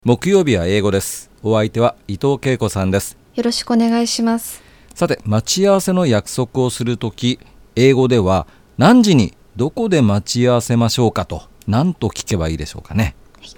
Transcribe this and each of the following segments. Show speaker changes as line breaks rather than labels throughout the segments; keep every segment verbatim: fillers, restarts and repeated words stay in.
木曜日は英語です。お相手は伊藤恵子さんです。
よろしくお願いします。
さて、待ち合わせの約束をするとき、英語では何時にどこで待ち合わせましょうかと何と聞けばいいでしょうかね。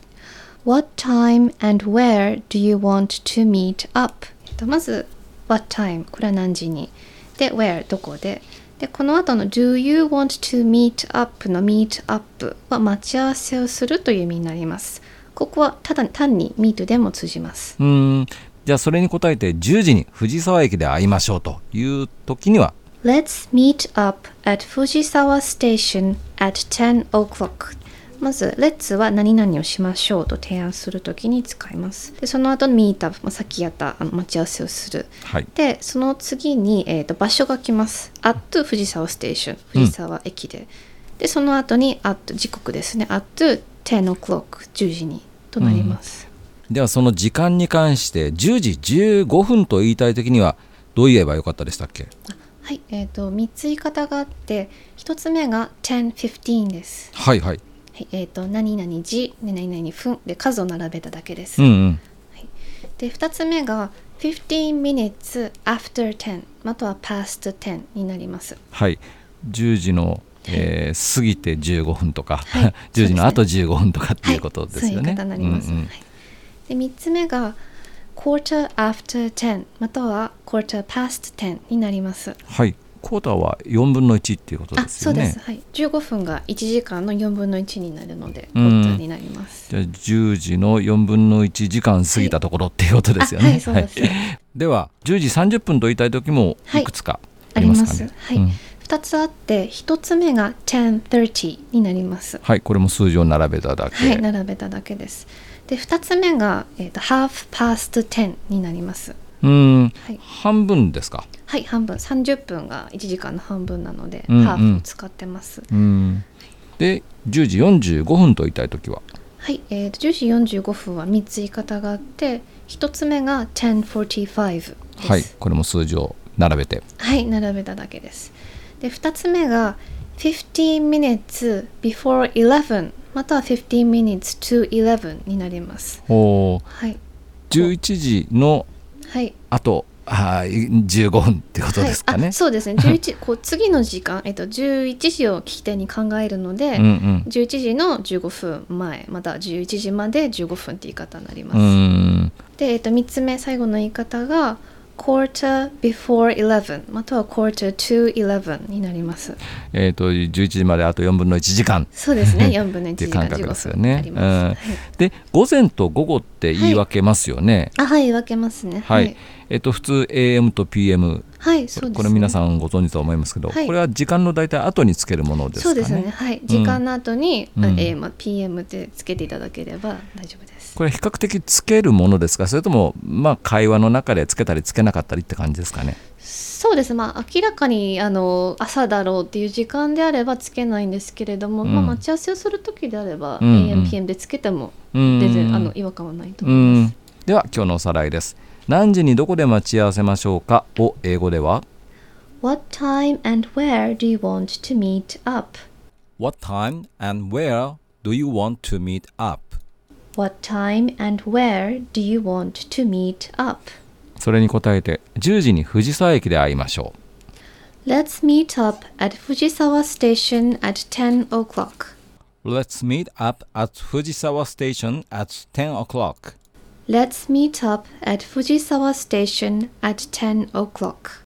What time and where do you want to meet up? まず What time これは何時にで Where どこででこの後の Do you want to meet up の meet up は待ち合わせをするという意味になります。ここはただ単に meet でも通じます。
うーんじゃあそれに答えてじゅうじに藤沢駅で会いましょうという時には
Let's meet up at Fujisawa Station at ten o'clock まず Let's は何々をしましょうと提案するときに使います。でその後の meet up、まあ、さっきやったあの待ち合わせをする、
はい、
でその次に、えー、と場所が来ます。 at 藤沢ステーション藤沢駅で、うん、でその後に at 時刻ですね at ten o'clock じゅうじにとなります、
うん、ではその時間に関してじゅうじじゅうごふんと言いたいときにはどう言えばよかったでしたっけ？
はい、えー、とみっつ言い方があってひとつめが ten fifteen です。
はいはい、
はいえー、と何々時何々分で数を並べただけです、
うんうん
はい、でふたつめがfifteen minutes after ten または past ten になります。
はい、じゅうじのえー、過ぎてじゅうごふんとか、はい、じゅうじの後じゅうごふんとかっていうことですよね。はい、そういう言い方になります、うんうんはい、でみっつめが quarter after ten または quarter past ten になります。 はい、クォーターはよんぶんのいちっていうことですよね。
あ、そうです、はい、じゅうごふんがいちじかんのよんぶんのいちになるのでクォーターになります。
じゃあじゅうじのよんぶんのいち時間過ぎたところっていうことですよね。
はい、そうです、はい、
ではじゅうじさんじゅっぷんと言いたい時もいくつかありますかね。
はい、あります、はい、うんふたつあってひとつめが ten thirty になります。
はい、これも数字を並べただけ。
はい、並べただけです。でふたつめが、えー、と half past ten になります。
うーん、はい、
はい、
半分ですか？
はい、半分さんじゅっぷんがいちじかんの半分なので、
うんうん、
ハーフを使ってます。
うんでじゅうじよんじゅうごふんと言いたいときは
はい、えー、とじゅうじよんじゅうごふんはみっつ言い方があってひとつめが ten forty-five です。
はい、これも数字を並べて
はい並べただけです。でふたつめがfifteen minutes before eleven またはfifteen minutes to eleven になります。
お、
はい、
じゅういちじのあと、はい、じゅうごふんってことですかね。
はい、あそうですねじゅういちこう次の時間、えっと、じゅういちじを聞き手に考えるので、うんうん、じゅういちじのじゅうごふんまえまたじゅういちじまでじゅうごふんって言い方になります。うんで、えっと、みっつめ最後の言い方がquarter before eleven または quarter to eleven になります。
えーと、じゅういちじまであとよんぶんのいちじかん。
そうですねよんぶんのいちじかん
っていう感覚ですよね。
あります、うんはい、
で午前と午後って言い分けますよね。
はい、あはい分けますね。
はい、はい、えーと普通 エーエム と ピーエム、
はいそうですね、
これ皆さんご存知と思いますけど、はい、これは時間の大体後につけるものですかね。
そうですね、はい、時間の後に、うん、エーエム、ピーエム でつけていただければ大丈夫です。
これ比較的つけるものですか、それとも、まあ、会話の中でつけたりつけなかったりって感じですかね。
そうです、まあ、明らかにあの朝だろうっていう時間であればつけないんですけれども、うんまあ、待ち合わせをするときであれば、うんうん、エーエム、ピーエム でつけても全然あの違和感はないと思います。
では今日のおさらいです。何時にどこで待ち合わせましょうかを英語では
What time and where do you want to meet up?
What time and where do you want to meet up?What
time and where do you want to meet up?
それに答えてじゅうじに藤沢駅で会いましょ
う。Let's meet up at Fujisawa Station at ten o'clock.
Let's meet up at Fujisawa Station at ten o'clock.
Let's meet up at Fujisawa Station at ten o'clock.